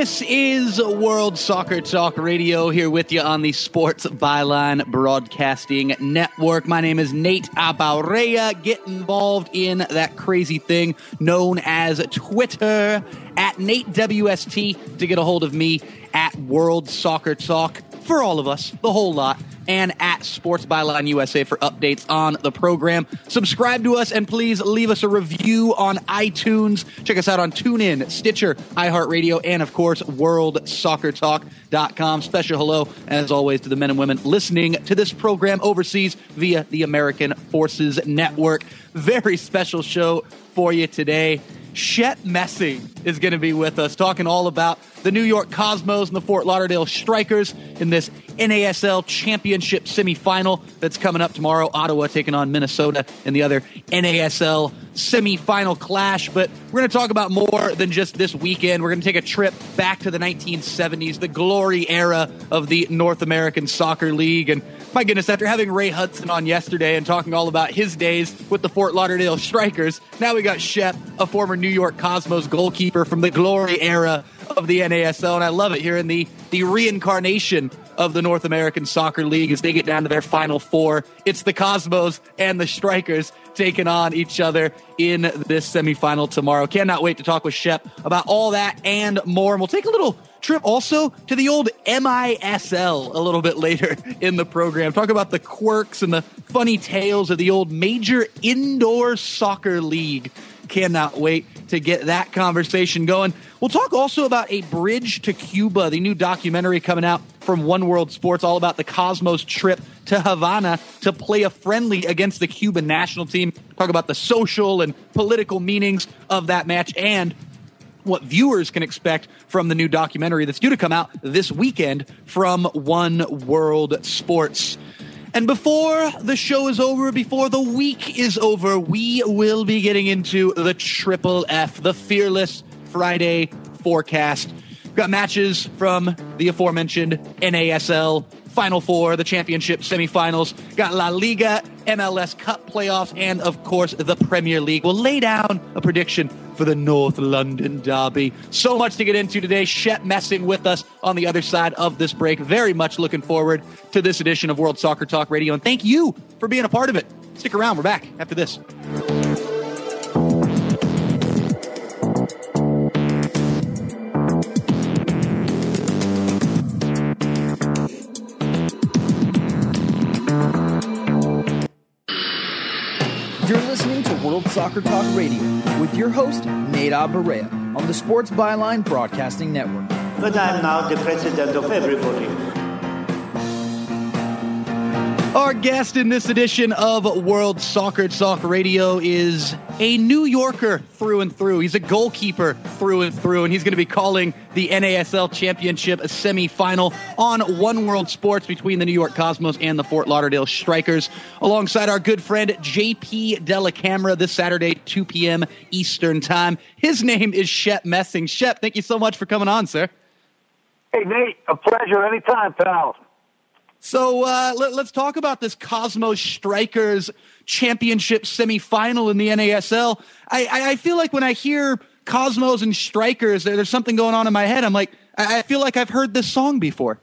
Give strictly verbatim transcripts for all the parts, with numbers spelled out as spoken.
This is World Soccer Talk Radio, here with you on the Sports Byline Broadcasting Network. My name is Nate Abaurrea. Get involved in that crazy thing known as Twitter, at Nate W S T, to get a hold of me, at World Soccer Talk, for all of us, the whole lot, and at Sports Byline U S A for updates on the program. Subscribe to us, and please leave us a review on iTunes. Check us out on TuneIn, Stitcher, iHeartRadio, and, of course, world soccer talk dot com. Special hello, as always, to the men and women listening to this program overseas via the American Forces Network. Very special show for you today. Shep Messing is going to be with us, talking all about the New York Cosmos and the Fort Lauderdale Strikers in this N A S L Championship semifinal that's coming up tomorrow. Ottawa taking on Minnesota in the other N A S L semifinal clash. But we're going to talk about more than just this weekend. We're going to take a trip back to the nineteen seventies, the glory era of the North American Soccer League. And my goodness, after having Ray Hudson on yesterday and talking all about his days with the Fort Lauderdale Strikers, now we got Shep, a former New York Cosmos goalkeeper from the glory era of the N A S L. And I love it, here in the, the reincarnation of the North American Soccer League as they get down to their final four. It's the Cosmos and the Strikers taking on each other in this semifinal tomorrow. Cannot wait to talk with Shep about all that and more. And we'll take a little trip also to the old M I S L a little bit later in the program. Talk about the quirks and the funny tales of the old Major Indoor Soccer League. Cannot wait to get that conversation going. We'll talk also about A Bridge to Cuba, the new documentary coming out from One World Sports, all about the Cosmos trip to Havana to play a friendly against the Cuban national team. Talk about the social and political meanings of that match and what viewers can expect from the new documentary that's due to come out this weekend from One World Sports. And before the show is over, before the week is over, we will be getting into the Triple F, the Fearless Friday forecast. We've got matches from the aforementioned N A S L Final Four, the championship semifinals. Got La Liga, M L S Cup playoffs, and, of course, the Premier League. We'll lay down a prediction for the North London Derby. So much to get into today. Shep Messing with us on the other side of this break. Very much looking forward to this edition of World Soccer Talk Radio. And thank you for being a part of it. Stick around. We're back after this. You're listening to World Soccer Talk Radio with your host, Nate Abaurrea, on the Sports Byline Broadcasting Network. But I'm now the president of everybody. Our guest in this edition of World Soccer Talk Radio is a New Yorker through and through. He's a goalkeeper through and through, and he's going to be calling the N A S L Championship semifinal on One World Sports between the New York Cosmos and the Fort Lauderdale Strikers, alongside our good friend J P Dellacamera this Saturday, two p.m. Eastern Time. His name is Shep Messing. Shep, thank you so much for coming on, sir. Hey, Nate, a pleasure anytime, pal. So uh, let, let's talk about this Cosmos Strikers championship semifinal in the N A S L. I, I, I feel like when I hear Cosmos and Strikers, there's something going on in my head. I'm like, I, I feel like I've heard this song before.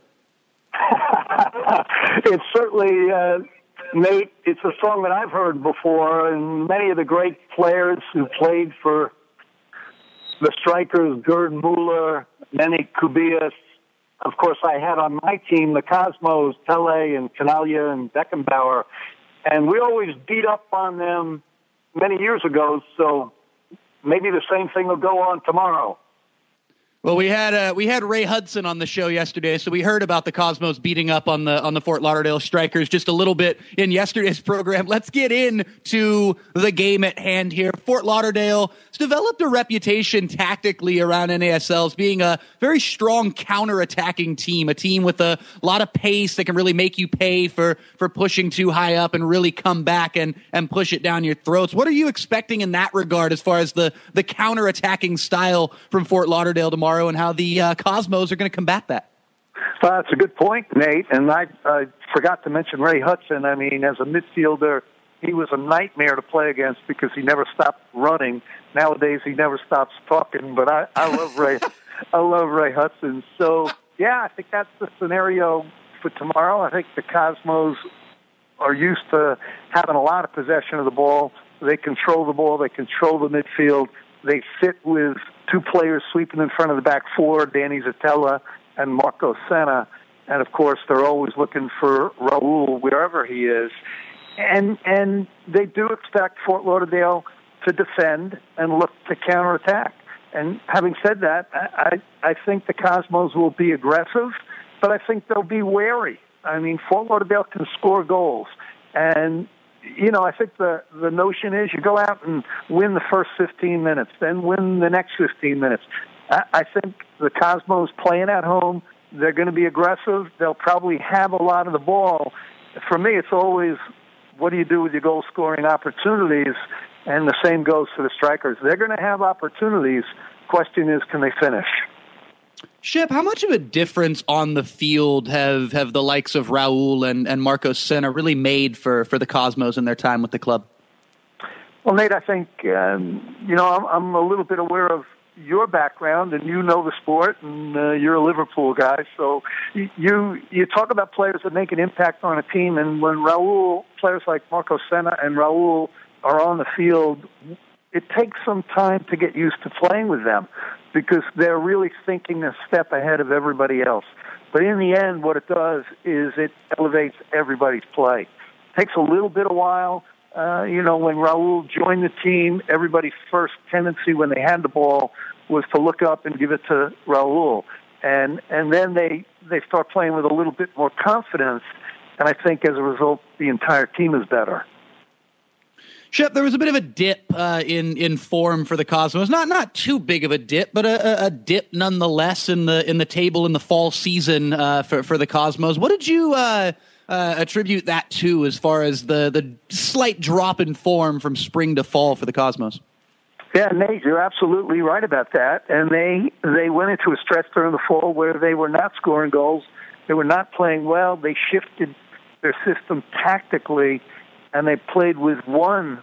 It's certainly, uh, Nate, it's a song that I've heard before, and many of the great players who played for the Strikers, Gerd Muller, Nenny Kubias. Of course, I had on my team the Cosmos, Pele and Canalia and Beckenbauer, and we always beat up on them many years ago, so maybe the same thing will go on tomorrow. Well, we had uh, we had Ray Hudson on the show yesterday, so we heard about the Cosmos beating up on the on the Fort Lauderdale Strikers just a little bit in yesterday's program. Let's get into the game at hand here. Fort Lauderdale has developed a reputation tactically around N A S L as being a very strong counter-attacking team, a team with a lot of pace that can really make you pay for for pushing too high up and really come back and and push it down your throats. What are you expecting in that regard as far as the the counter-attacking style from Fort Lauderdale tomorrow, and how the uh, Cosmos are going to combat that? Uh, that's a good point, Nate. And I uh, forgot to mention Ray Hudson. I mean, as a midfielder, he was a nightmare to play against because he never stopped running. Nowadays, he never stops talking. But I, I love Ray. I love Ray Hudson. So, yeah, I think that's the scenario for tomorrow. I think the Cosmos are used to having a lot of possession of the ball. They control the ball. They control the midfield. They sit with two players sweeping in front of the back four, Danny Zatella and Marco Senna. And, of course, they're always looking for Raul wherever he is. And and they do expect Fort Lauderdale to defend and look to counterattack. And having said that, I, I think the Cosmos will be aggressive, but I think they'll be wary. I mean, Fort Lauderdale can score goals. And, you know, I think the, the notion is you go out and win the first fifteen minutes, then win the next fifteen minutes. I, I think the Cosmos playing at home, they're going to be aggressive. They'll probably have a lot of the ball. For me, it's always, what do you do with your goal-scoring opportunities? And the same goes for the strikers. They're going to have opportunities. Question is, can they finish? Shep, how much of a difference on the field have, have the likes of Raul and, and Marco Senna really made for, for the Cosmos in their time with the club? Well, Nate, I think, um, you know, I'm, I'm a little bit aware of your background, and you know the sport, and uh, you're a Liverpool guy, so you you talk about players that make an impact on a team, and when Raul, players like Marco Senna and Raul are on the field, it takes some time to get used to playing with them because they're really thinking a step ahead of everybody else. But in the end, what it does is it elevates everybody's play. It takes a little bit of while. Uh, you know, when Raul joined the team, everybody's first tendency when they had the ball was to look up and give it to Raul. And and then they, they start playing with a little bit more confidence, and I think as a result, the entire team is better. Shep, there was a bit of a dip uh, in in form for the Cosmos. Not not too big of a dip, but a, a dip nonetheless in the in the table in the fall season uh, for for the Cosmos. What did you uh, uh, attribute that to, as far as the the slight drop in form from spring to fall for the Cosmos? Yeah, Nate, you're absolutely right about that. And they they went into a stretch during the fall where they were not scoring goals. They were not playing well. They shifted their system tactically, and they played with one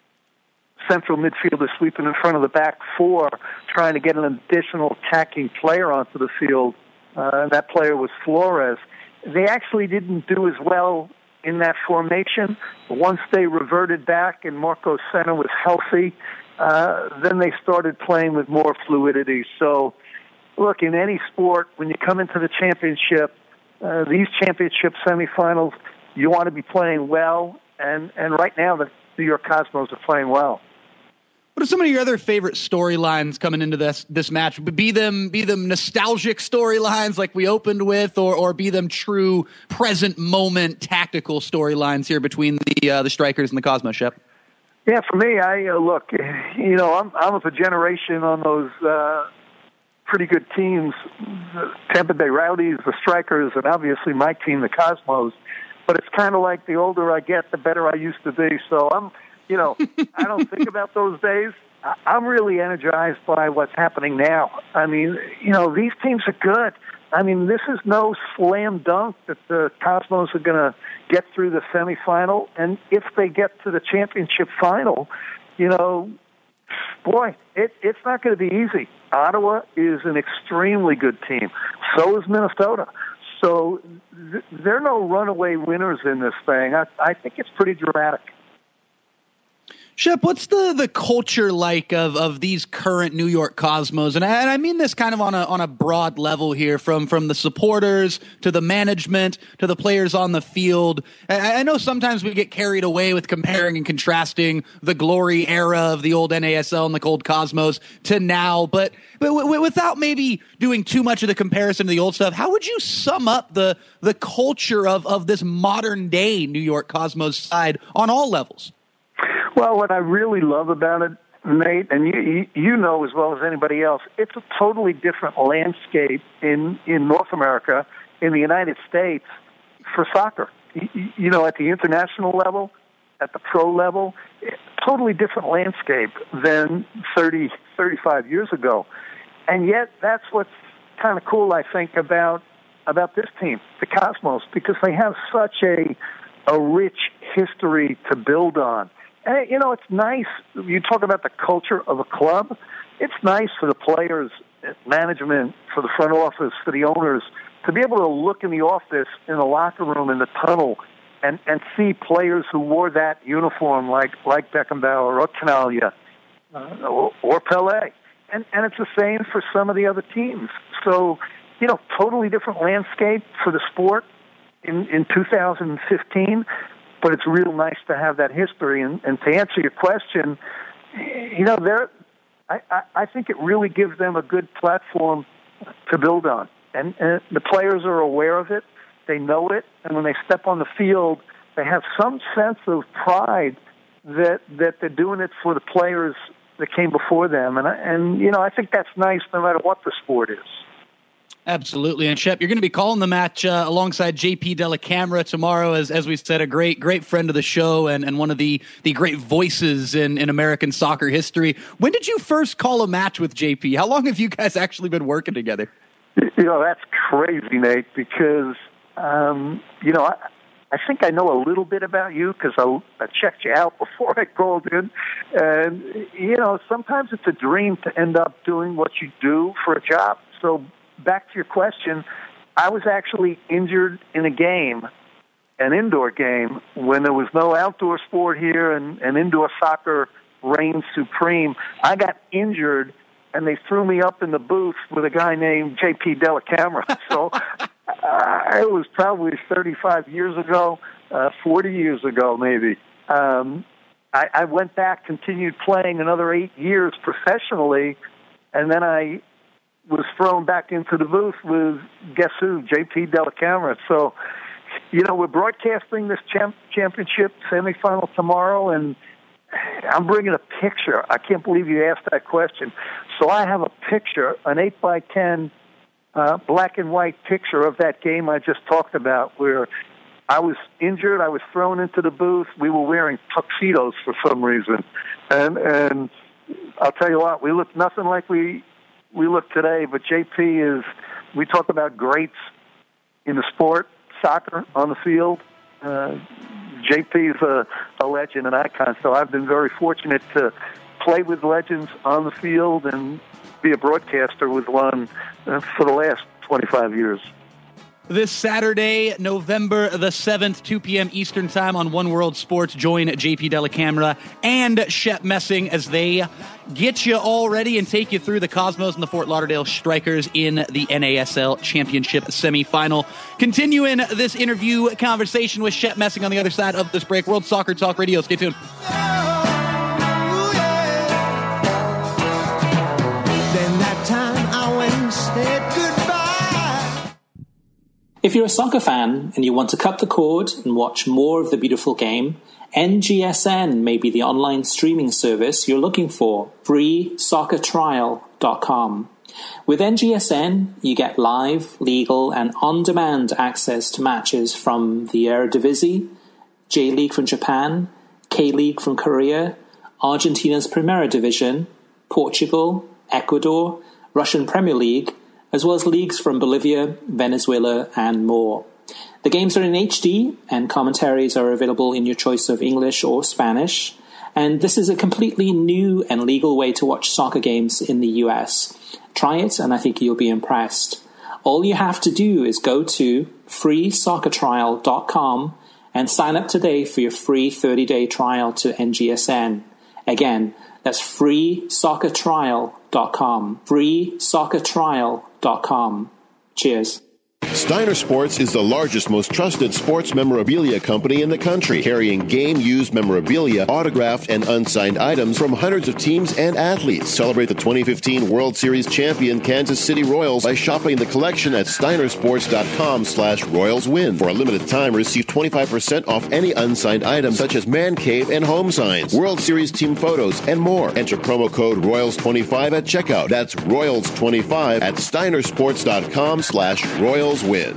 central midfielder sweeping in front of the back four, trying to get an additional attacking player onto the field. Uh, and that player was Flores. They actually didn't do as well in that formation. Once they reverted back and Marco Senna was healthy, uh, then they started playing with more fluidity. So, look, in any sport, when you come into the championship, uh, these championship semifinals, you want to be playing well. And, and right now, the New York Cosmos are playing well. What are some of your other favorite storylines coming into this this match? Be them be them nostalgic storylines like we opened with, or or be them true present moment tactical storylines here between the uh, the Strikers and the Cosmos, Shep? Yeah, for me, I uh, look, you know, I'm I'm of a generation on those uh, pretty good teams, the Tampa Bay Rowdies, the Strikers, and obviously my team, the Cosmos. But it's kind of like the older I get, the better I used to be. So I'm. You know, I don't think about those days. I'm really energized by what's happening now. I mean, you know, these teams are good. I mean, this is no slam dunk that the Cosmos are going to get through the semifinal. And if they get to the championship final, you know, boy, it, it's not going to be easy. Ottawa is an extremely good team. So is Minnesota. So th- there are no runaway winners in this thing. I, I think it's pretty dramatic. Shep, what's the, the culture like of, of these current New York Cosmos? And I, and I mean this kind of on a on a broad level here, from, from the supporters to the management to the players on the field. I, I know sometimes we get carried away with comparing and contrasting the glory era of the old N A S L and the old Cosmos to now, but but w- w- without maybe doing too much of the comparison to the old stuff, how would you sum up the the culture of, of this modern day New York Cosmos side on all levels? Well, what I really love about it, Nate, and you you know as well as anybody else, it's a totally different landscape in, in North America, in the United States, for soccer. You, you know, at the international level, at the pro level, totally different landscape than thirty, thirty-five years ago. And yet, that's what's kind of cool, I think, about about this team, the Cosmos, because they have such a a rich history to build on. And, you know, it's nice. You talk about the culture of a club. it's nice for the players, management, for the front office, for the owners, to be able to look in the office, in the locker room, in the tunnel, and, and see players who wore that uniform like, like Beckenbauer or Canalia uh, or, or Pelé. And, and it's the same for some of the other teams. So, you know, totally different landscape for the sport in, in two thousand fifteen, but it's real nice to have that history. And, and to answer your question, you know, there, I, I, I think it really gives them a good platform to build on. And, and the players are aware of it. They know it. And when they step on the field, they have some sense of pride that that they're doing it for the players that came before them. And, and you know, I think that's nice no matter what the sport is. Absolutely. And Shep, you're going to be calling the match uh, alongside J P Dellacamera tomorrow, as as we said, a great, great friend of the show and, and one of the, the great voices in, in American soccer history. When did you first call a match with J P? How long have you guys actually been working together? You know, that's crazy, Nate, because, um, you know, I, I think I know a little bit about you because I, I checked you out before I called in. And, you know, sometimes it's a dream to end up doing what you do for a job. So back to your question, I was actually injured in a game, an indoor game, when there was no outdoor sport here and, and indoor soccer reigned supreme. I got injured, and they threw me up in the booth with a guy named J P Dellacamera. So uh, it was probably thirty-five years ago, uh, forty years ago maybe. Um, I, I went back, continued playing another eight years professionally, and then I was thrown back into the booth with, guess who, J P Dellacamera. So, you know, we're broadcasting this champ- championship semifinal tomorrow, and I'm bringing a picture. I can't believe you asked that question. So I have a picture, an eight by ten uh, black and white picture of that game I just talked about, where I was injured, I was thrown into the booth, we were wearing tuxedos for some reason. And and I'll tell you what, we look nothing like we we look today, but J P is, we talk about greats in the sport, soccer, on the field. Uh, J P's a, a legend, an icon, so I've been very fortunate to play with legends on the field and be a broadcaster with one uh, for the last twenty-five years. This Saturday, November the seventh, two p.m. Eastern Time on One World Sports, join J P Dellacamera and Shep Messing as they get you all ready and take you through the Cosmos and the Fort Lauderdale Strikers in the N A S L Championship semifinal. Continuing this interview conversation with Shep Messing on the other side of this break. World Soccer Talk Radio. Stay tuned. If you're a soccer fan and you want to cut the cord and watch more of the beautiful game, N G S N may be the online streaming service you're looking for. free soccer trial dot com. With N G S N, you get live, legal, and on-demand access to matches from the Eredivisie, J-League from Japan, K-League from Korea, Argentina's Primera Division, Portugal, Ecuador, Russian Premier League, as well as leagues from Bolivia, Venezuela, and more. The games are in H D, and commentaries are available in your choice of English or Spanish. And this is a completely new and legal way to watch soccer games in the U S. Try it, and I think you'll be impressed. All you have to do is go to free soccer trial dot com and sign up today for your free thirty-day trial to N G S N. Again, that's free soccer trial dot com. free soccer trial dot com. Cheers. Steiner Sports is the largest, most trusted sports memorabilia company in the country, carrying game-used memorabilia, autographed and unsigned items from hundreds of teams and athletes. Celebrate the twenty fifteen World Series champion Kansas City Royals by shopping the collection at steiner sports dot com slash royals win. For a limited time, receive twenty-five percent off any unsigned items such as man cave and home signs, World Series team photos, and more. Enter promo code royals twenty-five at checkout. That's royals twenty-five at steiner sports dot com slash royals win.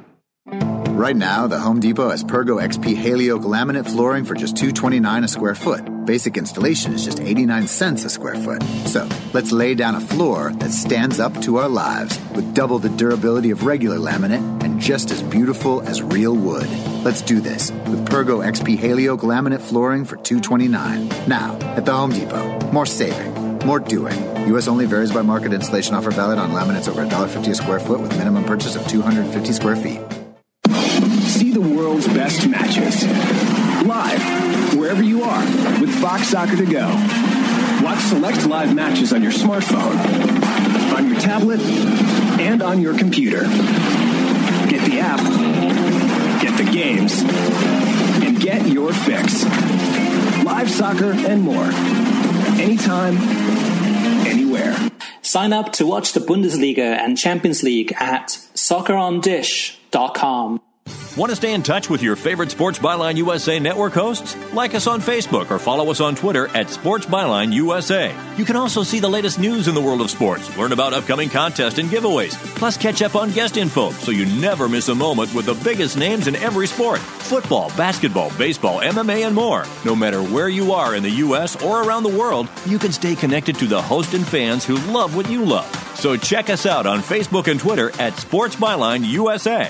Right now, the Home Depot has Pergo X P Halioak laminate flooring for just two hundred twenty-nine dollars a square foot. Basic installation is just eighty-nine cents a square foot. So, let's lay down a floor that stands up to our lives with double the durability of regular laminate and just as beautiful as real wood. Let's do this with Pergo X P Halioak laminate flooring for two hundred twenty-nine dollars. Now, at the Home Depot. More saving, more doing. U S only, varies by market. Installation offer valid on laminates over one dollar fifty a square foot with minimum purchase of two hundred fifty square feet. See the world's best matches live wherever you are with Fox Soccer to go. Watch select live matches on your smartphone, on your tablet, and on your computer. Get the app, get the games, and get your fix. Live soccer and more. Anytime, anywhere. Sign up to watch the Bundesliga and Champions League at soccer on dish dot com. Want to stay in touch with your favorite Sports Byline U S A network hosts? Like us on Facebook or follow us on Twitter at Sports Byline U S A. You can also see the latest news in the world of sports, learn about upcoming contests and giveaways, plus catch up on guest info so you never miss a moment with the biggest names in every sport. Football, basketball, baseball, M M A, and more. No matter where you are in the U S or around the world, you can stay connected to the host and fans who love what you love. So check us out on Facebook and Twitter at Sports Byline U S A.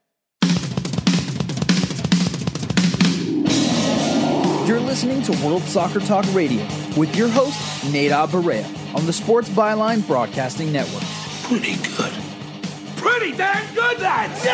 You're listening to World Soccer Talk Radio with your host, Nadab Barea, on the Sports Byline Broadcasting Network. Pretty good. Pretty damn good, lads!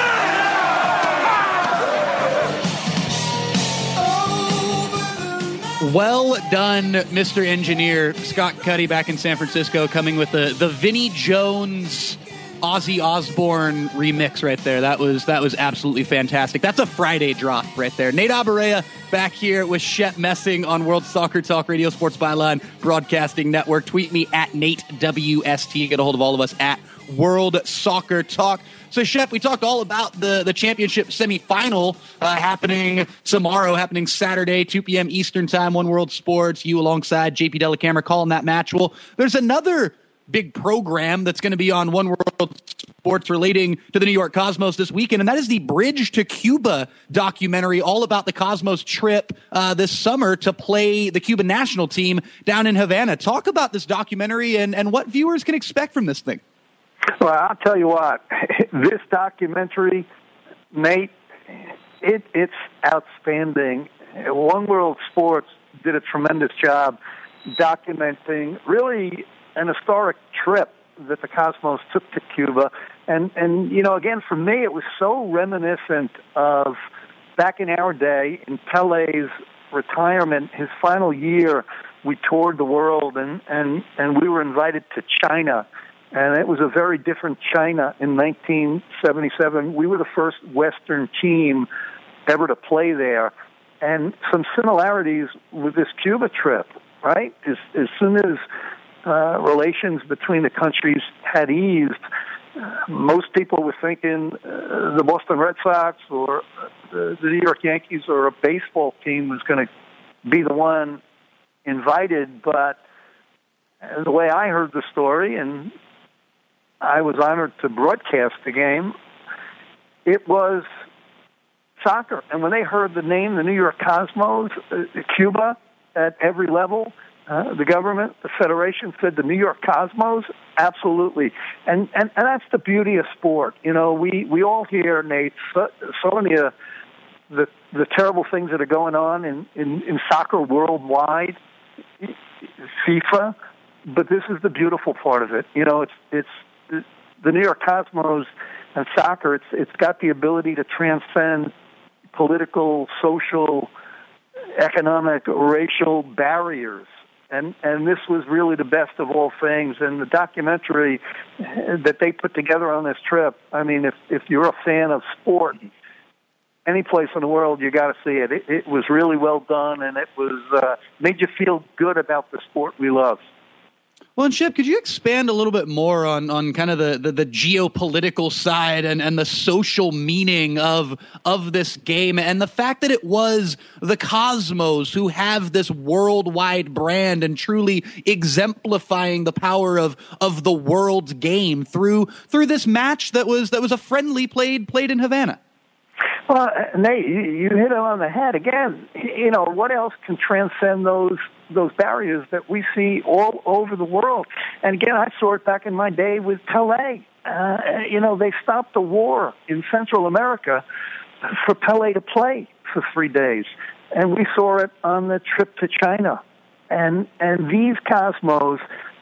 Yeah! Well done, Mister Engineer. Scott Cuddy back in San Francisco coming with the, the Vinnie Jones Ozzy Osbourne remix right there. That was that was absolutely fantastic. That's a Friday drop right there. Nadab Barea back here with Shep Messing on World Soccer Talk Radio, Sports Byline Broadcasting Network. Tweet me at Nate W S T. Get a hold of all of us at World Soccer Talk. So, Shep, we talked all about the, the championship semifinal uh, happening tomorrow, happening Saturday, two p.m. Eastern Time, One World Sports. You alongside J P Dellacamera calling that match. Well, there's another big program that's going to be on One World Sports relating to the New York Cosmos this weekend, and that is the Bridge to Cuba documentary, all about the Cosmos trip uh, this summer to play the Cuban national team down in Havana. Talk about this documentary and, and what viewers can expect from this thing. Well, I'll tell you what, this documentary, Nate, it, it's outstanding. One World Sports did a tremendous job documenting really an historic trip that the Cosmos took to Cuba. And, and, you know, again, for me, it was so reminiscent of back in our day, in Pele's retirement, his final year, we toured the world, and, and, and we were invited to China. And it was a very different China in nineteen seventy-seven. We were the first Western team ever to play there. And some similarities with this Cuba trip, right? As, as soon as uh, relations between the countries had eased, uh, most people were thinking uh, the Boston Red Sox or the, the New York Yankees or a baseball team was going to be the one invited. But the way I heard the story, and I was honored to broadcast the game, it was soccer. And when they heard the name, the New York Cosmos, uh, Cuba, at every level, uh, the government, the federation said the New York Cosmos, absolutely. And, and and that's the beauty of sport. You know, we, we all hear, Nate, so, so many of the, the terrible things that are going on in, in, in soccer worldwide, FIFA, but this is the beautiful part of it. You know, it's it's the New York Cosmos and soccer, it's it's got the ability to transcend political, social, economic, racial barriers. And and this was really the best of all things. And the documentary that they put together on this trip, I mean, if, if you're a fan of sport, any place in the world, you got to see it. it. It was really well done, and it was uh, made you feel good about the sport we love. Well, and Shep, could you expand a little bit more on, on kind of the, the, the geopolitical side and, and the social meaning of of this game and the fact that it was the Cosmos who have this worldwide brand and truly exemplifying the power of of the world's game through through this match that was that was a friendly played played in Havana? Well, Nate, you hit it on the head again. You know, what else can transcend those those barriers that we see all over the world? And again, I saw it back in my day with Pelé. Uh, you know, they stopped the war in Central America for Pelé to play for three days. And we saw it on the trip to China. And and these Cosmos,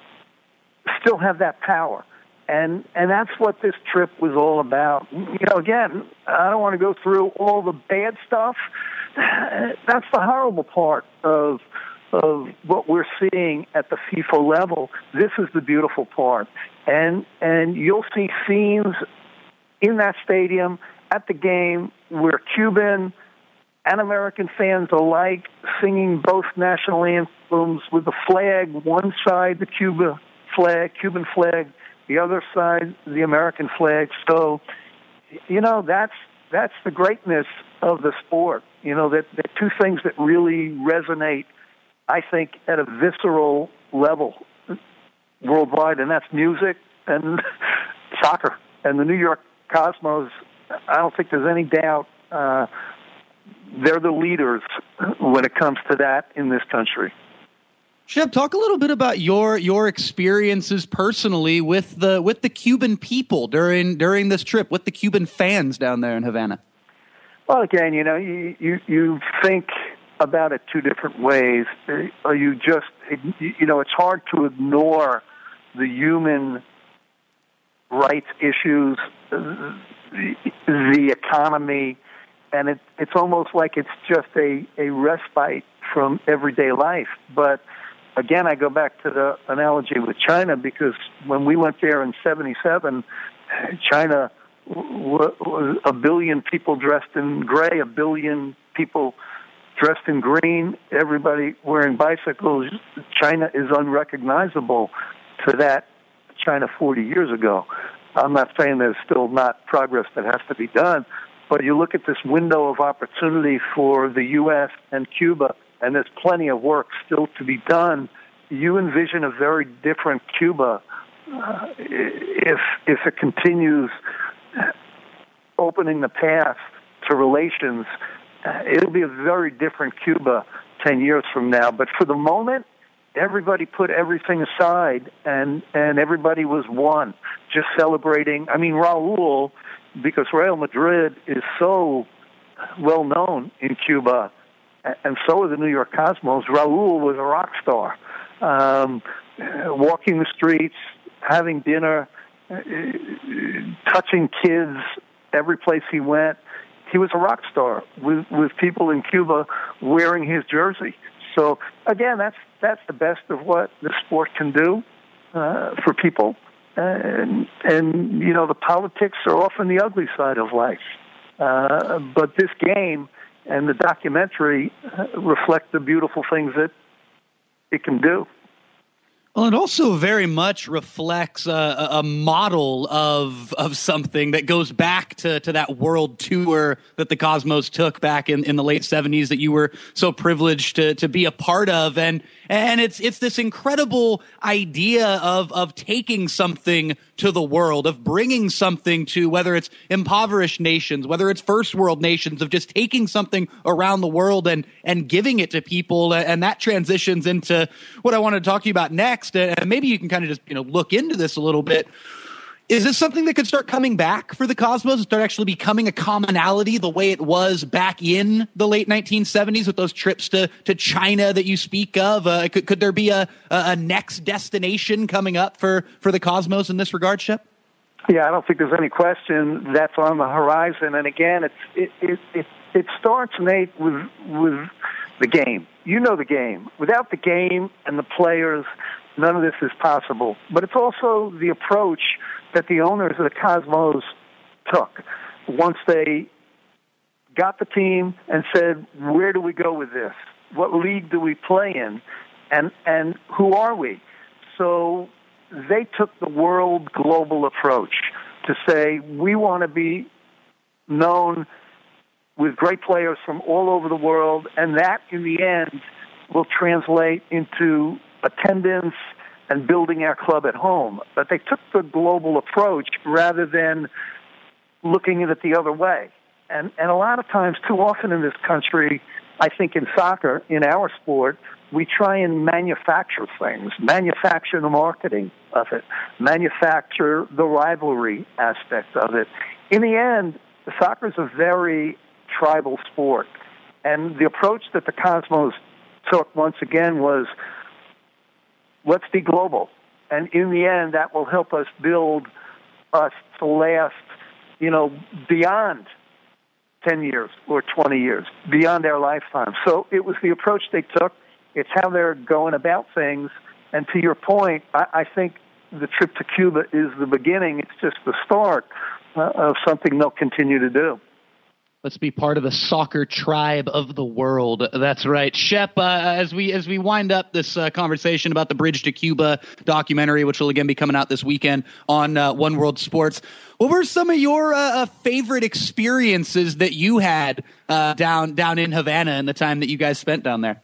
still have that power. And and that's what this trip was all about. You know, again, I don't want to go through all the bad stuff. That's the horrible part of of what we're seeing at the FIFA level. This is the beautiful part. And and you'll see scenes in that stadium at the game where Cuban and American fans alike singing both national anthems with the flag, one side the Cuba flag, Cuban flag, the other side the American flag. So, you know, that's that's the greatness of the sport. You know, that, that two things that really resonate, I think, at a visceral level worldwide, and that's music and soccer. And the New York Cosmos, I don't think there's any doubt, uh, they're the leaders when it comes to that in this country. Shep, talk a little bit about your your experiences personally with the with the Cuban people during during this trip, with the Cuban fans down there in Havana. Well, again, you know, you you, you think about it two different ways. Or you just, you know, it's hard to ignore the human rights issues, the economy, and it, it's almost like it's just a, a respite from everyday life. But again, I go back to the analogy with China, because when we went there in seventy-seven, China was a billion people dressed in gray, a billion people dressed in green, everybody wearing bicycles. China is unrecognizable to that China forty years ago. I'm not saying there's still not progress that has to be done, but you look at this window of opportunity for the U S and Cuba, and there's plenty of work still to be done. You envision a very different Cuba uh, if if it continues opening the path to relations. Uh, it'll be a very different Cuba ten years from now. But for the moment, everybody put everything aside, and, and everybody was one, just celebrating. I mean, Raul, because Real Madrid is so well known in Cuba, and so are the New York Cosmos, Raul was a rock star. Um, walking the streets, having dinner, uh, touching kids every place he went. He was a rock star with, with people in Cuba wearing his jersey. So, again, that's that's the best of what the sport can do uh, for people. And, and, you know, the politics are often the ugly side of life. Uh, but this game and the documentary reflect the beautiful things that it can do. Well, it also very much reflects a, a model of of something that goes back to, to that world tour that the Cosmos took back in, in the late seventies that you were so privileged to, to be a part of. And and it's it's this incredible idea of of taking something to the world, of bringing something to, whether it's impoverished nations, whether it's first world nations, of just taking something around the world and and giving it to people. And that transitions into what I want to talk to you about next. And maybe you can kind of just, you know, look into this a little bit. Is this something that could start coming back for the Cosmos and start actually becoming a commonality the way it was back in the late nineteen seventies with those trips to, to China that you speak of? Uh, could, could there be a, a next destination coming up for, for the Cosmos in this regard, Shep? Yeah, I don't think there's any question that's on the horizon. And again, it's, it, it, it, it starts, Nate, with, with the game. You know the game. Without the game and the players, none of this is possible. But it's also the approach that the owners of the Cosmos took once they got the team and said, where do we go with this? What league do we play in? And and who are we? So they took the world global approach to say, we want to be known with great players from all over the world, and that in the end will translate into attendance and building our club at home. But they took the global approach rather than looking at it the other way. And and a lot of times, too often in this country, I think in soccer, in our sport, we try and manufacture things, manufacture the marketing of it, manufacture the rivalry aspect of it. In the end, soccer is a very tribal sport. And the approach that the Cosmos took, once again, was let's be global. and in the end, that will help us build us to last, you know, beyond ten years or twenty years, beyond our lifetime. So it was the approach they took. It's how they're going about things. And to your point, I, I think the trip to Cuba is the beginning. It's just the start uh, of something they'll continue to do. Let's be part of the soccer tribe of the world. That's right. Shep, uh, as we as we wind up this uh, conversation about the Bridge to Cuba documentary, which will again be coming out this weekend on uh, One World Sports, what were some of your uh, favorite experiences that you had uh, down down in Havana in the time that you guys spent down there?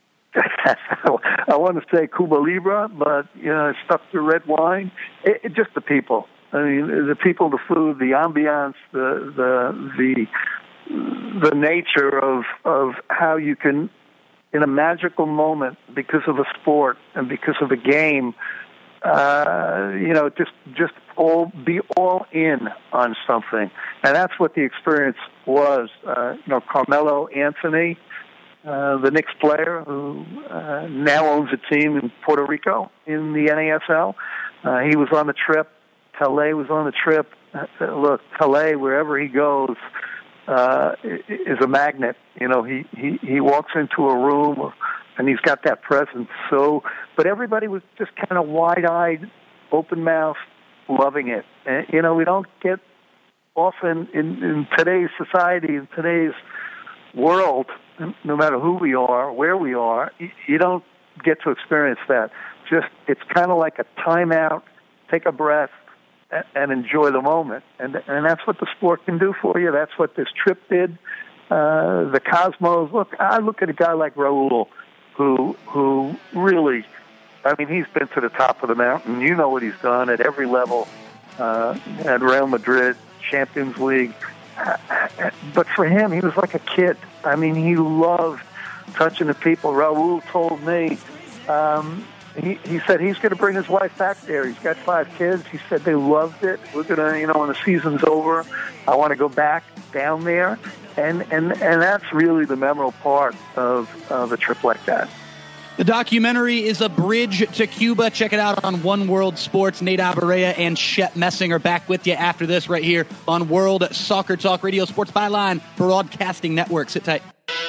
I want to say Cuba Libre, but you know, stuck to red wine. It, it, just the people. I mean, the people, the food, the ambiance, the the the the nature of of how you can, in a magical moment, because of a sport and because of a game, uh, you know, just just all be all in on something, and that's what the experience was. Uh, you know, Carmelo Anthony, uh, the Knicks player who uh, now owns a team in Puerto Rico in the N A S L, uh, he was on the trip. Pelé was on the trip. Uh, look, Pelé, wherever he goes, uh, is a magnet. You know, he, he, he walks into a room and he's got that presence. So, but everybody was just kind of wide-eyed, open-mouthed, loving it. And, you know, we don't get often in, in today's society, in today's world, no matter who we are, where we are, you don't get to experience that. Just, it's kind of like a timeout, take a breath, and enjoy the moment. And and that's what the sport can do for you. That's what this trip did. Uh, the Cosmos, look, I look at a guy like Raul, who who really, I mean, he's been to the top of the mountain. You know what he's done at every level, uh, at Real Madrid, Champions League. But for him, he was like a kid. I mean, he loved touching the people. Raul told me, um, He, he said he's going to bring his wife back there. He's got five kids. He said they loved it. We're going to, you know, when the season's over, I want to go back down there. And, and, and that's really the memorable part of, of a trip like that. The documentary is A Bridge to Cuba. Check it out on One World Sports. Nate Abaurrea and Shep Messing are back with you after this right here on World Soccer Talk Radio, Sports Byline Broadcasting Network. Sit tight.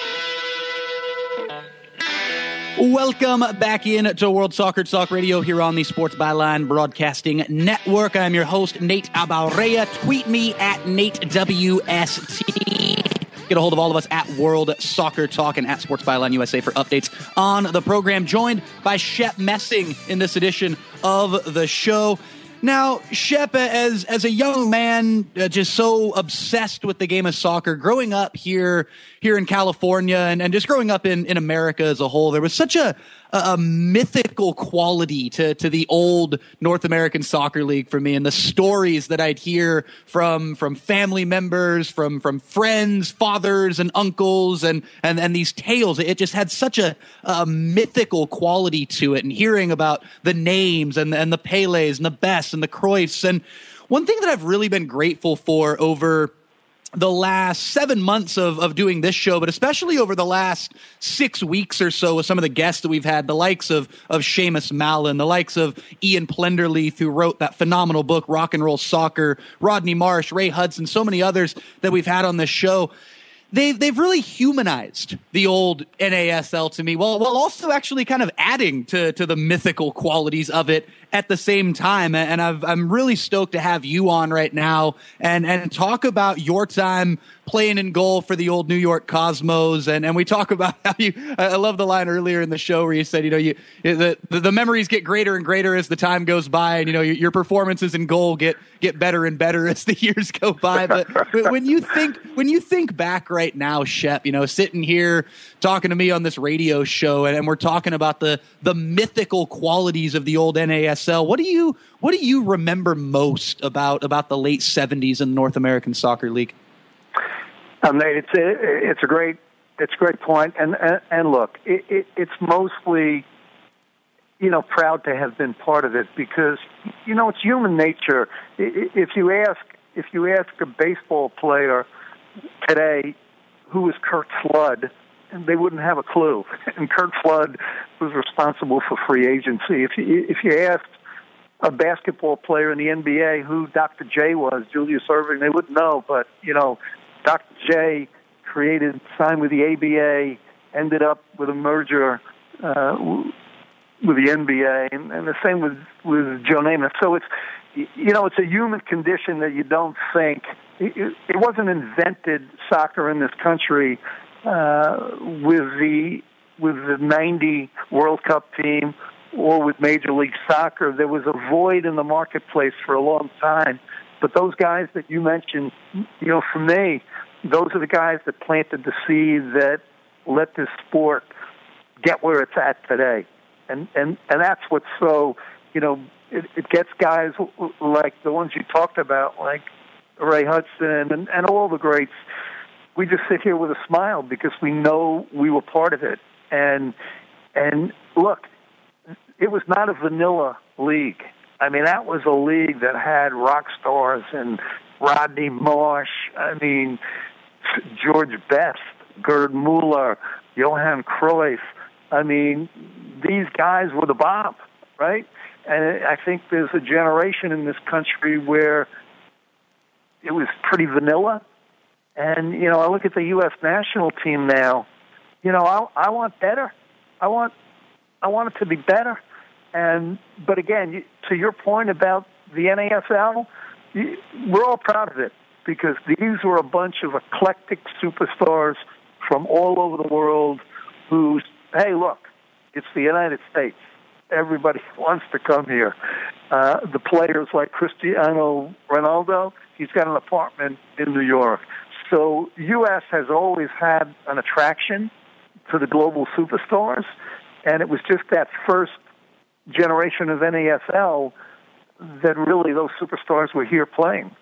Welcome back in to World Soccer Talk Radio here on the Sports Byline Broadcasting Network. I'm your host, Nate Abaurrea. Tweet me at Nate W S T. Get a hold of all of us at World Soccer Talk and at Sports Byline U S A for updates on the program. Joined by Shep Messing in this edition of the show. Now, Shep, as as a young man, uh, just so obsessed with the game of soccer, growing up here here in California and, and just growing up in, in America as a whole, there was such a a mythical quality to to the old North American Soccer League for me, and the stories that I'd hear from from family members, from from friends, fathers, and uncles, and and and these tales. It just had such a, a mythical quality to it, and hearing about the names and and the Pelés and the Bests and the Cruyffs. And one thing that I've really been grateful for over the last seven months of, of doing this show, but especially over the last six weeks or so with some of the guests that we've had, the likes of, of Seamus Mallon, the likes of Ian Plenderleith, who wrote that phenomenal book, Rock and Roll Soccer, Rodney Marsh, Ray Hudson, so many others that we've had on this show. They've, they've really humanized the old N A S L to me, while, while also actually kind of adding to, to the mythical qualities of it at the same time. And I've, I'm really stoked to have you on right now and, and talk about your time playing in goal for the old New York Cosmos. And, and we talk about how you, I love the line earlier in the show where you said, you know, you, the, the memories get greater and greater as the time goes by. And, you know, your, your performances in goal get, get better and better as the years go by. But when you think, when you think back right now, Shep, you know, sitting here talking to me on this radio show, and, and we're talking about the, the mythical qualities of the old N A S L. What do you, what do you remember most about, about the late seventies in the North American Soccer League? Um, it's a, it's a great, it's a great point. And, and, and look, it, it, it's mostly, you know, proud to have been part of it because, you know, it's human nature. If you ask, if you ask a baseball player today, who is Curt Flood, they wouldn't have a clue. And Curt Flood was responsible for free agency. If you, if you asked a basketball player in the N B A who Doctor J was, Julius Erving, they wouldn't know. But, you know, Doctor J created, signed with the A B A, ended up with a merger uh, with the N B A, and, and the same with, with Joe Namath. So it's, you know, it's a human condition that you don't think. It, it wasn't invented, soccer in this country, uh, with the with the ninety World Cup team or with Major League Soccer. There was a void in the marketplace for a long time. But those guys that you mentioned, you know, for me, those are the guys that planted the seed that let this sport get where it's at today. And and, and that's what's so, you know, it, it gets guys like the ones you talked about, like Ray Hudson and, and all the greats. We just sit here with a smile because we know we were part of it. And and look, it was not a vanilla league. I mean, that was a league that had rock stars and Rodney Marsh, I mean, George Best, Gerd Muller, Johan Cruyff. I mean, these guys were the bomb, right? And I think there's a generation in this country where it was pretty vanilla. And, you know, I look at the U S national team now, you know, I, I want better. I want I want it to be better. And but again, you, to your point about the N A S L, you, we're all proud of it because these were a bunch of eclectic superstars from all over the world who, hey, look, it's the United States. Everybody wants to come here. Uh, the players like Cristiano Ronaldo, he's got an apartment in New York. So U S has always had an attraction to the global superstars, and it was just that first generation of N A S L that really those superstars were here playing.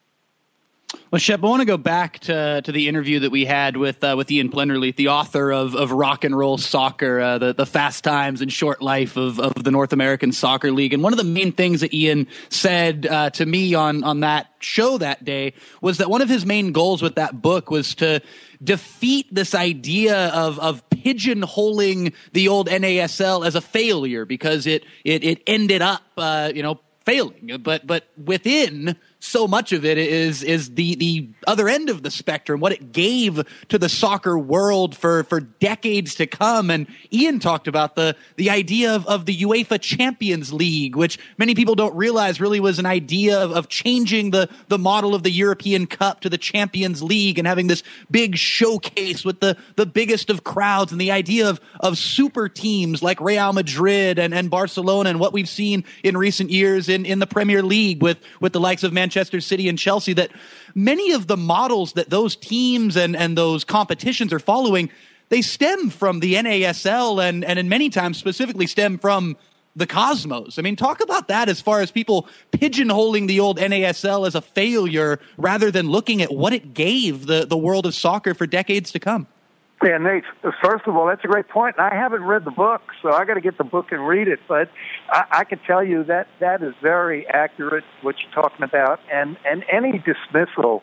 Well, Shep, I want to go back to to the interview that we had with uh, with Ian Plenderleith, the author of of Rock and Roll Soccer, uh, the the fast times and short life of of the North American Soccer League. And one of the main things that Ian said uh, to me on on that show that day was that one of his main goals with that book was to defeat this idea of of pigeonholing the old N A S L as a failure because it it it ended up uh, you know failing, but but within so much of it is is the the other end of the spectrum, what it gave to the soccer world for for decades to come. And Ian talked about the the idea of, of the UEFA Champions League, which many people don't realize really was an idea of, of changing the the model of the European Cup to the Champions League and having this big showcase with the the biggest of crowds, and the idea of of super teams like Real Madrid and, and Barcelona, and what we've seen in recent years in, in the Premier League with with the likes of Manchester Manchester City and Chelsea, that many of the models that those teams and, and those competitions are following, they stem from the N A S L and, and in many times specifically stem from the Cosmos. I mean, talk about that as far as people pigeonholing the old N A S L as a failure rather than looking at what it gave the, the world of soccer for decades to come. Yeah, Nate, first of all, that's a great point. I haven't read the book, so I got to get the book and read it. But I, I can tell you that that is very accurate, what you're talking about. And, and any dismissal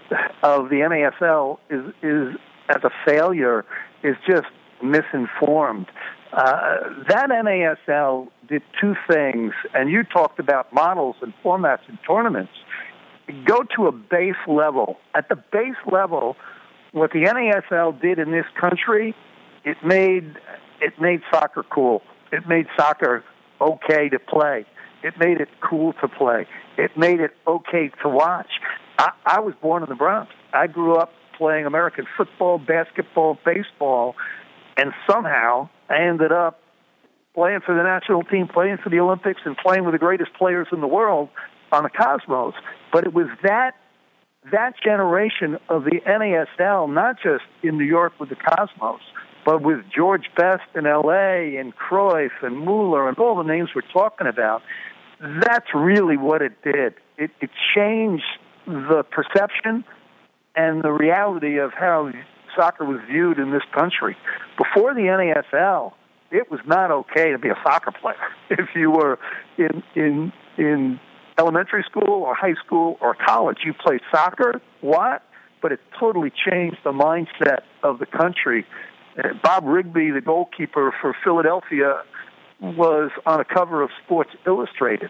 of the N A S L is, is as a failure is just misinformed. Uh, that N A S L did two things, and you talked about models and formats and tournaments. Go to a base level. At the base level, what the N A S L did in this country, it made it made soccer cool. It made soccer okay to play. It made it cool to play. It made it okay to watch. I, I was born in the Bronx. I grew up playing American football, basketball, baseball, and somehow I ended up playing for the national team, playing for the Olympics, and playing with the greatest players in the world on the Cosmos. But it was that that generation of the N A S L, not just in New York with the Cosmos, but with George Best in L A and Cruyff and Muller and all the names we're talking about, that's really what it did. It, it changed the perception and the reality of how soccer was viewed in this country. Before the N A S L, it was not okay to be a soccer player. If you were in in in elementary school or high school or college, you played soccer, what? But it totally changed the mindset of the country. Uh, Bob Rigby, the goalkeeper for Philadelphia, was on a cover of Sports Illustrated.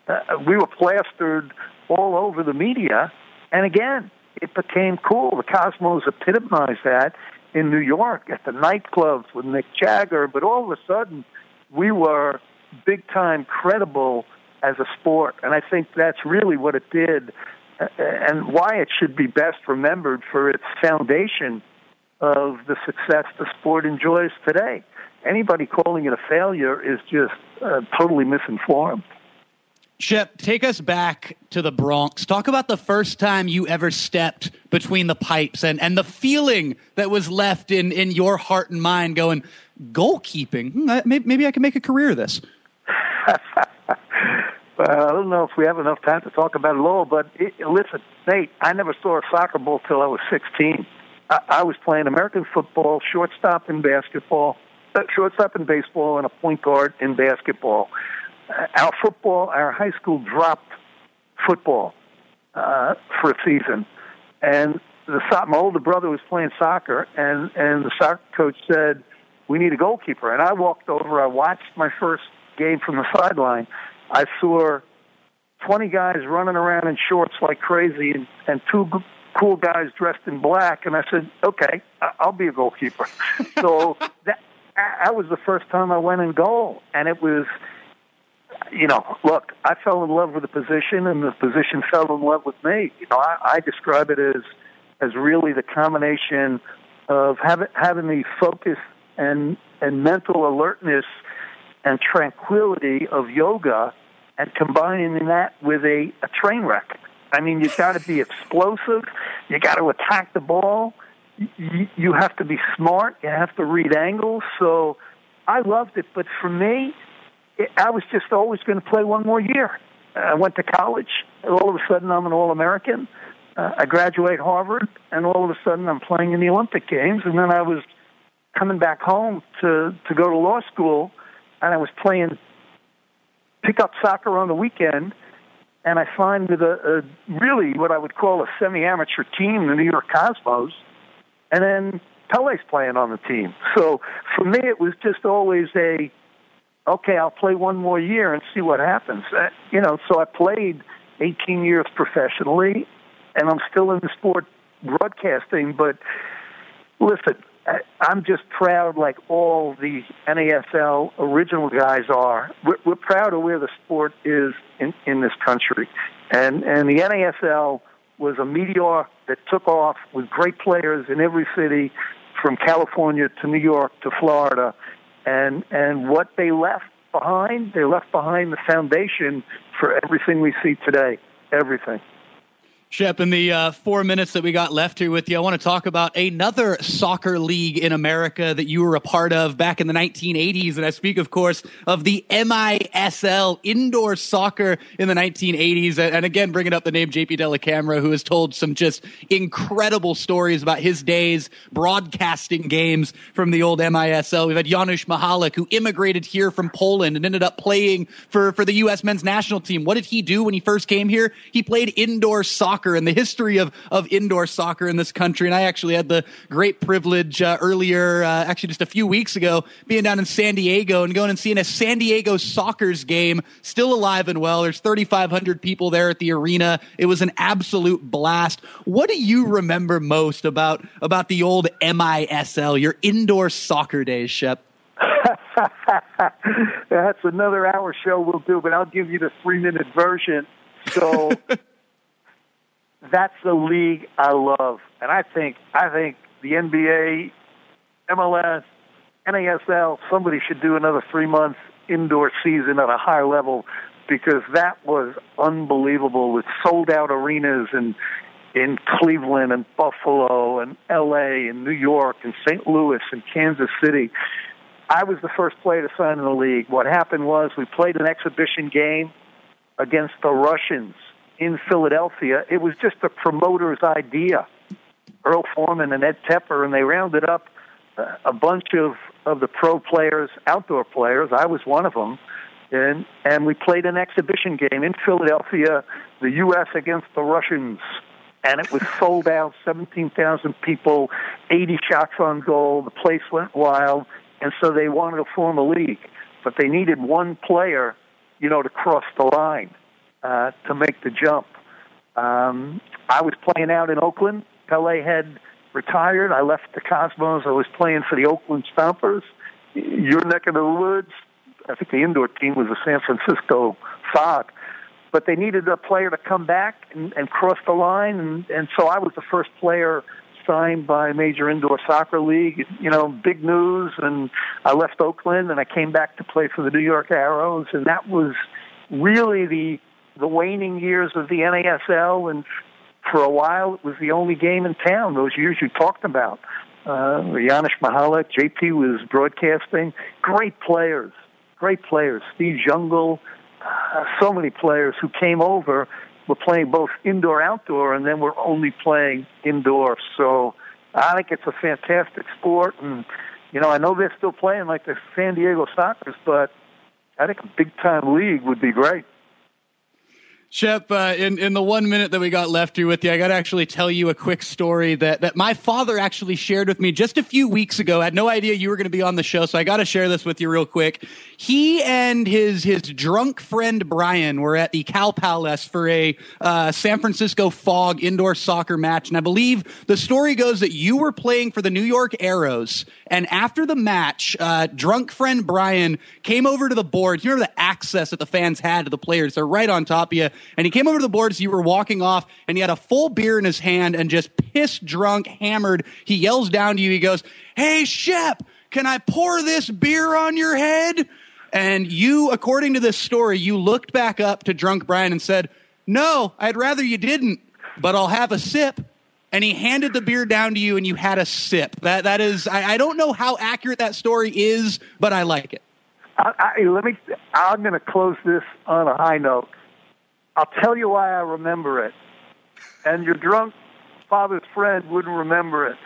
Uh, we were plastered all over the media. And again, it became cool. The Cosmos epitomized that in New York at the nightclubs with Mick Jagger. But all of a sudden, we were big-time credible as a sport. And I think that's really what it did and why it should be best remembered for its foundation of the success the sport enjoys today. Anybody calling it a failure is just uh, totally misinformed. Shep, take us back to the Bronx. Talk about the first time you ever stepped between the pipes and, and the feeling that was left in, in your heart and mind going, goalkeeping, hmm, maybe, maybe I can make a career of this. Well, I don't know if we have enough time to talk about it all, but it, listen, Nate, I never saw a soccer ball till I was sixteen. I, I was playing American football, shortstop in basketball, uh, shortstop in baseball, and a point guard in basketball. Uh, our football, our high school dropped football uh, for a season, and the my older brother was playing soccer, and, and the soccer coach said, we need a goalkeeper. And I walked over, I watched my first game from the sideline. I saw twenty guys running around in shorts like crazy and, and two g- cool guys dressed in black. And I said, okay, I'll be a goalkeeper. So that, that was the first time I went in goal. And it was, you know, look, I fell in love with the position and the position fell in love with me. You know, I, I describe it as, as really the combination of having, having the focus and, and mental alertness and tranquility of yoga and combining that with a, a train wreck. I mean, you've got to be explosive. You got to attack the ball. You, you have to be smart. You have to read angles. So I loved it. But for me, it, I was just always going to play one more year. I went to college. All of a sudden, I'm an All-American. Uh, I graduate Harvard, and all of a sudden, I'm playing in the Olympic Games. And then I was coming back home to, to go to law school, and I was playing pickup soccer on the weekend, and I signed with a, a really what I would call a semi-amateur team, the New York Cosmos, and then Pele's playing on the team. So for me, it was just always a, okay, I'll play one more year and see what happens. Uh, you know, so I played eighteen years professionally, and I'm still in the sport broadcasting, but listen, I'm just proud, like all the N A S L original guys are. We're, we're proud of where the sport is in, in this country. And, and the N A S L was a meteor that took off with great players in every city, from California to New York to Florida. And, and what they left behind, they left behind the foundation for everything we see today, everything. Shep, in the uh, four minutes that we got left here with you, I want to talk about another soccer league in America that you were a part of back in the nineteen eighties. And I speak, of course, of the M I S L, indoor soccer in the nineteen eighties. And again, bringing up the name J P Dellacamera, who has told some just incredible stories about his days broadcasting games from the old M I S L. We've had Janusz Michalek, who immigrated here from Poland and ended up playing for, for the U S men's national team. What did he do when he first came here? He played indoor soccer. And the history of, of indoor soccer in this country. And I actually had the great privilege uh, earlier, uh, actually just a few weeks ago, being down in San Diego and going and seeing a San Diego Sockers game, still alive and well. There's thirty-five hundred people there at the arena. It was an absolute blast. What do you remember most about, about the old M I S L, your indoor soccer days, Shep? That's another hour show we'll do, but I'll give you the three-minute version. So... That's the league I love, and I think I think the N B A, M L S, N A S L, somebody should do another three months indoor season at a high level, because that was unbelievable with sold out arenas in in Cleveland and Buffalo and L A and New York and Saint Louis and Kansas City. I was the first player to sign in the league. What happened was we played an exhibition game against the Russians in Philadelphia. It was just a promoter's idea, Earl Foreman and Ed Tepper, and they rounded up uh, a bunch of, of the pro players, outdoor players. I was one of them, and and we played an exhibition game in Philadelphia, the U S against the Russians, and it was sold out, seventeen thousand people, eighty shots on goal. The place went wild, and so they wanted to form a league, but they needed one player, you know, to cross the line. uh, to make the jump. Um, I was playing out in Oakland. Pele had retired. I left the Cosmos. I was playing for the Oakland Stompers. Your neck of the woods, I think the indoor team was the San Francisco Fog. But they needed a player to come back and, and cross the line, and, and so I was the first player signed by a major indoor soccer league. You know, big news, and I left Oakland, and I came back to play for the New York Arrows, and that was really the the waning years of the N A S L, and for a while it was the only game in town, those years you talked about. Uh, Janusz Michalek, J P was broadcasting. Great players, great players. Steve Jungle, uh, so many players who came over were playing both indoor, outdoor, and then were only playing indoor. So I think it's a fantastic sport. And, you know, I know they're still playing like the San Diego Sockers, but I think a big-time league would be great. Shep, uh, in, in the one minute that we got left here with you, I got to actually tell you a quick story that, that my father actually shared with me just a few weeks ago. I had no idea you were going to be on the show, so I got to share this with you real quick. He and his his drunk friend Brian were at the Cal Palace for a uh, San Francisco Fog indoor soccer match, and I believe the story goes that you were playing for the New York Arrows, and after the match, uh, drunk friend Brian came over to the boards. You remember the access that the fans had to the players? They're right on top of you. And he came over to the boards, you were walking off, and he had a full beer in his hand and just pissed drunk, hammered. He yells down to you, he goes, "Hey, Shep, can I pour this beer on your head?" And you, according to this story, you looked back up to drunk Brian and said, "No, I'd rather you didn't, but I'll have a sip." And he handed the beer down to you, and you had a sip. That That is, I, I don't know how accurate that story is, but I like it. I, I, let me, I'm going to close this on a high note. I'll tell you why I remember it. And your drunk father's friend wouldn't remember it.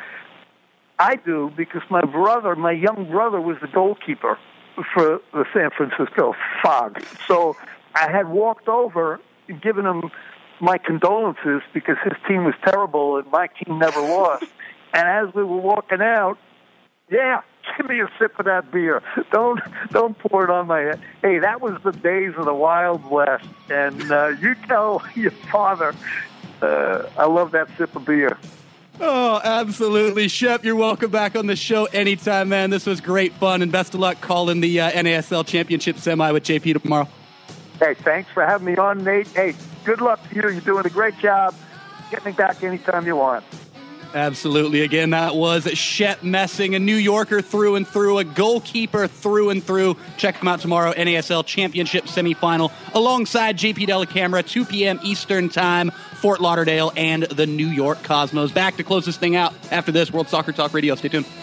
I do, because my brother, my young brother, was the goalkeeper for the San Francisco Fog. So I had walked over and given him my condolences because his team was terrible and my team never lost. And as we were walking out, yeah, give me a sip of that beer. Don't don't pour it on my head. Hey, that was the days of the Wild West. And uh, you tell your father, uh, I love that sip of beer. Oh, absolutely. Shep, you're welcome back on the show anytime, man. This was great fun, and best of luck calling the uh, N A S L Championship Semi with J P tomorrow. Hey, thanks for having me on, Nate. Hey, good luck to you. You're doing a great job. Get me back anytime you want. Absolutely. Again, that was Shep Messing, a New Yorker through and through, a goalkeeper through and through. Check him out tomorrow, N A S L Championship Semifinal, alongside J P Dellacamera, two p.m. Eastern Time, Fort Lauderdale, and the New York Cosmos. Back to close this thing out after this, World Soccer Talk Radio. Stay tuned.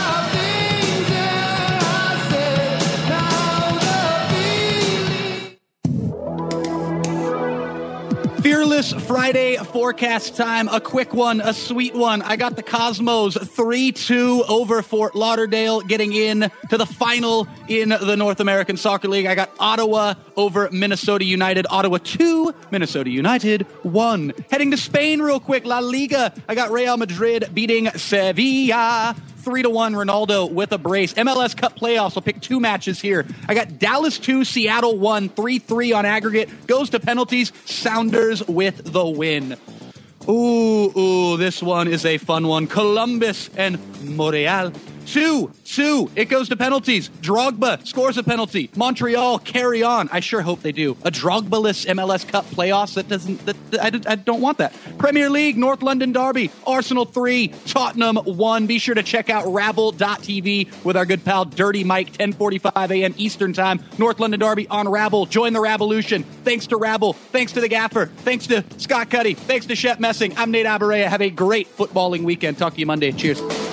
Fearless Friday forecast time. A quick one, a sweet one. I got the Cosmos three two over Fort Lauderdale, getting in to the final in the North American Soccer League. I got Ottawa over Minnesota United. Ottawa two, Minnesota United one. Heading to Spain real quick, La Liga. I got Real Madrid beating Sevilla three to one, Ronaldo with a brace. M L S Cup playoffs, I'll pick two matches here. I got Dallas two, Seattle one, three three on aggregate. Goes to penalties, Sounders with the win. Ooh, ooh, this one is a fun one. Columbus and Montreal. Two, two, it goes to penalties. Drogba scores a penalty. Montreal carry on. I sure hope they do. A Drogba-less M L S Cup playoffs, that doesn't, that, I, I don't want that. Premier League, North London Derby, Arsenal three, Tottenham one. Be sure to check out Rabble dot T V with our good pal Dirty Mike, ten forty-five a.m. Eastern Time. North London Derby on Rabble. Join the Ravolution. Thanks to Rabble. Thanks to the Gaffer. Thanks to Scott Cuddy. Thanks to Shep Messing. I'm Nate Abaurrea. Have a great footballing weekend. Talk to you Monday. Cheers.